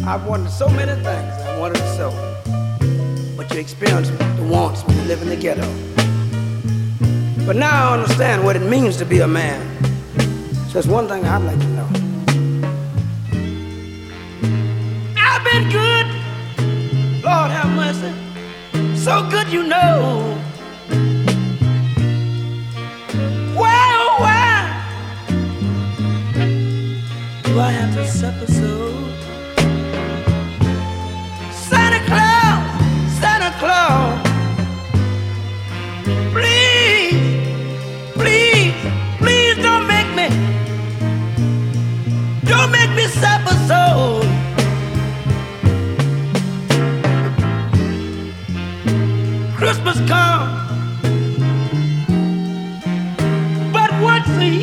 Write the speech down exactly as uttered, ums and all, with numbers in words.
I've wanted so many things I wanted so, but you experience the wants when you live in the ghetto. But now I understand what it means to be a man. So there's one thing I'd like to know. I've been good, Lord have mercy, so good you know.